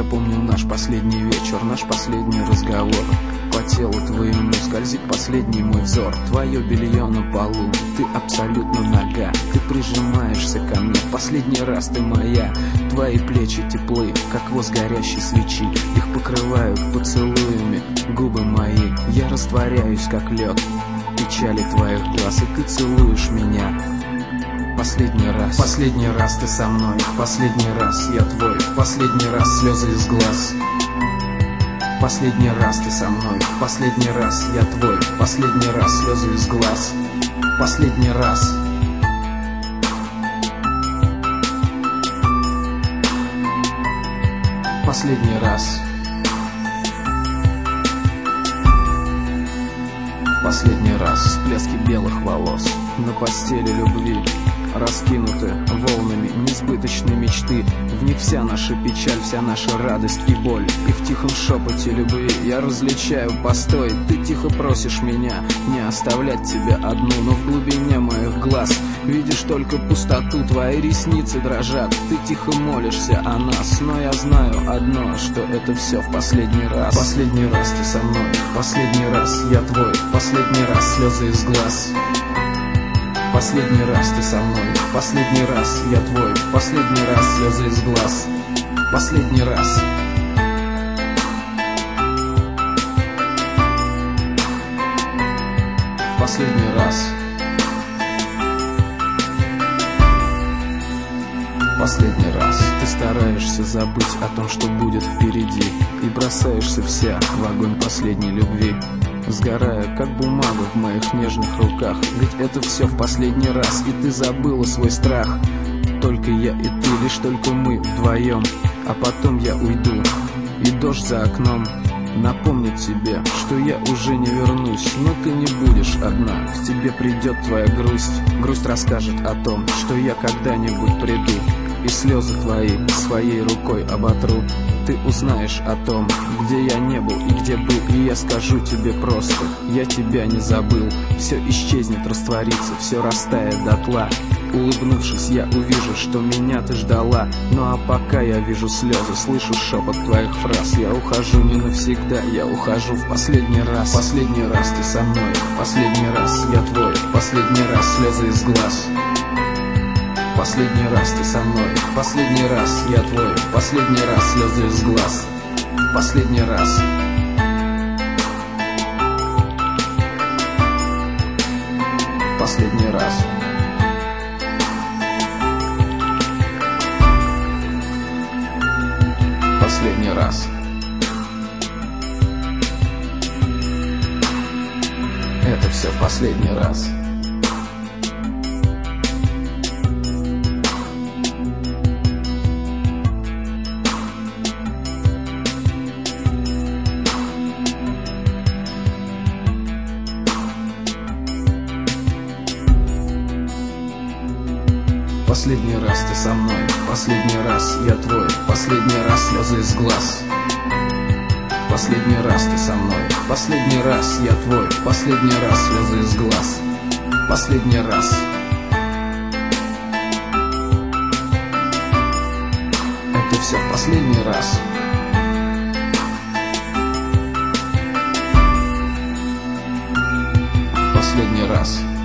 помню наш последний вечер, наш последний разговор. По телу твоему скользит последний мой взор. Твое белье на полу, ты абсолютно нага. Ты прижимаешься ко мне, последний раз ты моя. Твои плечи теплы, как воск горящей свечи. Их покрывают поцелуями губы мои. Я растворяюсь, как лед в печали твоих глаз, и ты целуешь меня. Последний раз ты со мной, последний раз я твой, последний раз слезы из глаз. Последний раз ты со мной, последний раз я твой, последний раз слезы из глаз. Последний раз. Последний раз. Последний раз всплески белых волос на постели любви, раскинуты волнами несбыточной мечты. В них вся наша печаль, вся наша радость и боль. И в тихом шепоте любви я различаю постой. Ты тихо просишь меня не оставлять тебя одну, но в глубине моих глаз видишь только пустоту. Твои ресницы дрожат, ты тихо молишься о нас, но я знаю одно, что это все в последний раз. Последний раз ты со мной, последний раз я твой, последний раз слезы из глаз. Последний раз ты со мной, последний раз я твой, последний раз слезы из глаз. Последний раз. Последний раз. Последний раз. Ты стараешься забыть о том, что будет впереди, и бросаешься вся в огонь последней любви, сгорая, как бумага в моих нежных руках. Ведь это все в последний раз, и ты забыла свой страх. Только я и ты, лишь только мы вдвоем. А потом я уйду, и дождь за окном напомнит тебе, что я уже не вернусь. Но ты не будешь одна, к тебе придет твоя грусть. Грусть расскажет о том, что я когда-нибудь приду, и слезы твои своей рукой оботру. Ты узнаешь о том, где я не был и где был, и я скажу тебе просто: я тебя не забыл. Все исчезнет, растворится, все растает дотла. Улыбнувшись, я увижу, что меня ты ждала. Ну а пока я вижу слезы, слышу шепот твоих фраз. Я ухожу не навсегда, я ухожу в последний раз. Последний раз ты со мной, последний раз я твой, последний раз слезы из глаз. Последний раз ты со мной, последний раз я твой, последний раз слезы из глаз. Последний раз. Последний раз. Последний раз. Это все в последний раз. Последний раз ты со мной, последний раз я твой, последний раз слезы из глаз. Последний раз ты со мной, последний раз я твой, последний раз слезы из глаз. Последний раз. Это все в последний раз. Последний раз.